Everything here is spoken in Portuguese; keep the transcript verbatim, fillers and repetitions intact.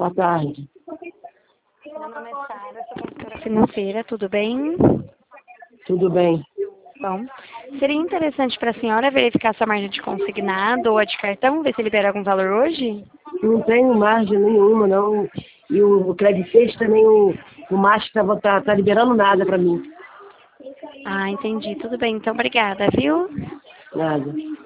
Boa tarde. Meu nome é Sara, sou consultora financeira, tudo bem? Tudo bem. Bom, seria interessante para a senhora verificar sua margem de consignado ou a de cartão, ver se libera algum valor hoje? Não tenho margem nenhuma, não. E o Credit Safe também, o, o Master tá, tá, tá liberando nada para mim. Ah, entendi. Tudo bem, então obrigada, viu? Nada.